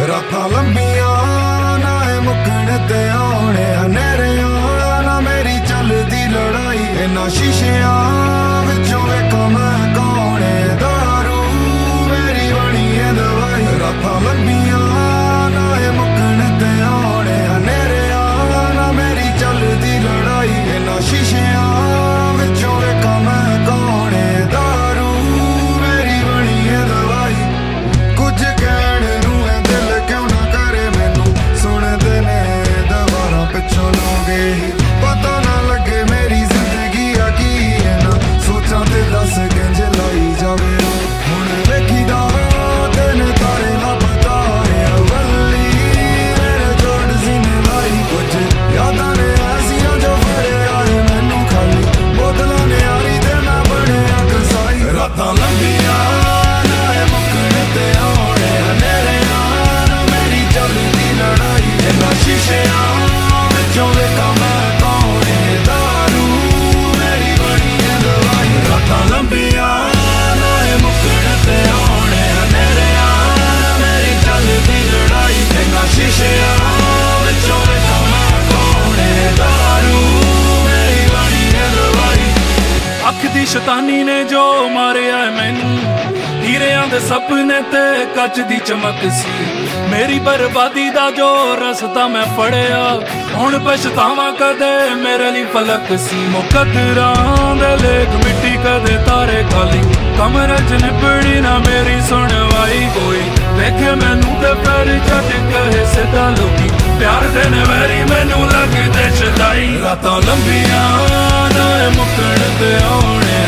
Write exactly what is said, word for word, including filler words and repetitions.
रातां लंबियां ना मुकण ते आने हनेरियां ना मेरी चलदी लड़ाई इन्हां शीशियां विचों वेखां मैं कौन है दारू मेरी बनी है दवाई रातां लंबियां ना मुकण ते आने हनेरियां ना मेरी चलदी लड़ाई इन्हां शीशियां विचों वेखां मैं कौन है दारू मेरी बनी है दवाई कुछ कहण नूं है दिल क्यों ना करे मैनू सुनदे ने दवारां पिछों लोगे पता ना लगे मेरी जिंदगी आ की है ना सोचां ते दस किंज लाई जावे हुण वेखीदा दिन तारे लभदा है वल्ली मेरे जोड़ सीने लाई कुछ यादां ने ऐसियां जो फड़े आए मैनू खाली बोतलां ने आरी ते मैं बणिया कसाई रातां लंबियां ना मुकण ते आने हनेरियां ना मेरी चलदी लड़ाई इन्हां शीशियां विचों वेखां मैं कौन है दारू मेरी बनी है दवाई रातां लंबियां ना मुकण ते आने हनेरियां ना मेरी चलदी लड़ाई इन्हां शीशियां विचों वेखां मैं कौन है दारू मेरी बनी है दवाई अख दी शैतानी ने जो मारिया मैनू हीरियां दे सपने ते कच दी चमक सी मेरी बर्बादी दा जो रस्ता मैं फड़िया हुण पछतावां कदे मेरे लिए फलक सी मुकद्दरां दे लेख मिट्टी कदे तारे खाली कमरे च निबड़ी ना मेरी सुनवाई कोई देखे मैनू ते पैर झट कहे सिद्धा लोकी प्यार दे ने मेरी मैनू लगदे छदाई रातां लंबियां ना मुकण ते आने